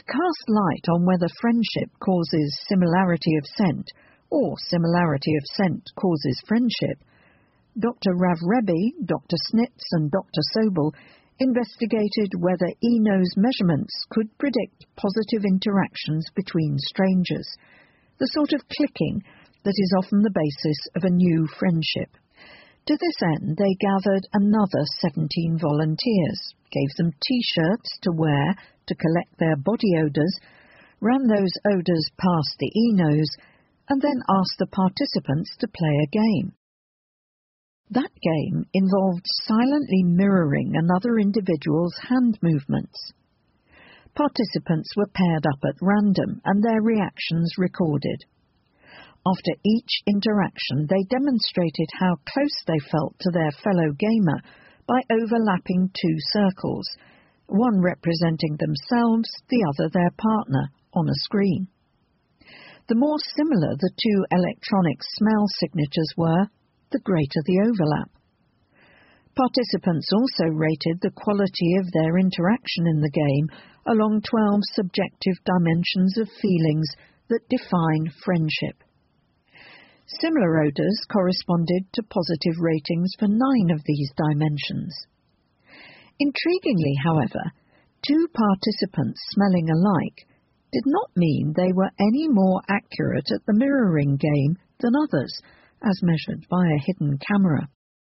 cast light on whether friendship causes similarity of scent or similarity of scent causes friendship, Dr. Rav Rebbe, Dr. Snitz and Dr. Sobel investigated whether e-nose measurements could predict positive interactions between strangers, the sort of clicking that is often the basis of a new friendship. To this end, they gathered another 17 volunteers, gave them T-shirts to wear to collect their body odours, ran those odours past the e-nose, and then asked the participants to play a game. That game involved silently mirroring another individual's hand movements. Participants were paired up at random and their reactions recorded. After each interaction, they demonstrated how close they felt to their fellow gamer by overlapping two circles, one representing themselves, the other their partner, on a screen. The more similar the two electronic smell signatures were, the greater the overlap. Participants also rated the quality of their interaction in the game along 12 subjective dimensions of feelings that define friendship. Similar odours corresponded to positive ratings for 9 of these dimensions. Intriguingly, however, 2 participants smelling alike did not mean they were any more accurate at the mirroring game than others, as measured by a hidden camera.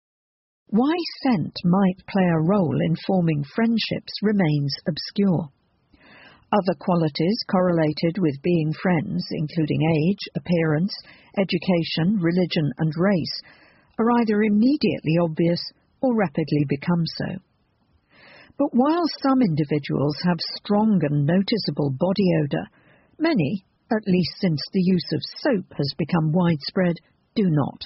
Why scent might play a role in forming friendships remains obscure. Other qualities correlated with being friends, including age, appearance, education, religion, and race, are either immediately obvious or rapidly become so. But while some individuals have strong and noticeable body odour, many, at least since the use of soap has become widespread, do not.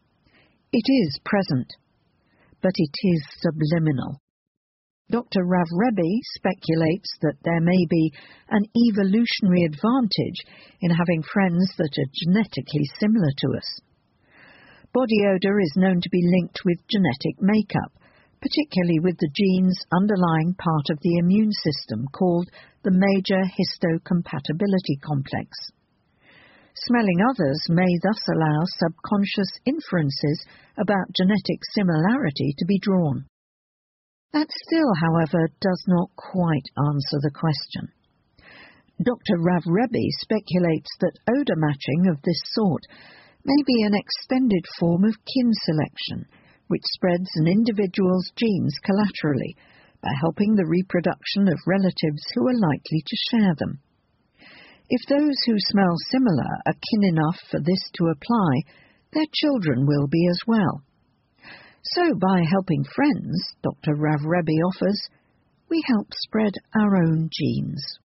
It is present, but it is subliminal. Dr. Rav Rebbe speculates that there may be an evolutionary advantage in having friends that are genetically similar to us. Body odour is known to be linked with genetic makeup, particularly with the genes underlying part of the immune system called the major histocompatibility complex. Smelling others may thus allow subconscious inferences about genetic similarity to be drawn. That still, however, does not quite answer the question. Dr. Rav Rebbe speculates that odour matching of this sort may be an extended form of kin selection, which spreads an individual's genes collaterally by helping the reproduction of relatives who are likely to share them. If those who smell similar are kin enough for this to apply, their children will be as well. So by helping friends, Dr. Rav Rebbe offers, we help spread our own genes.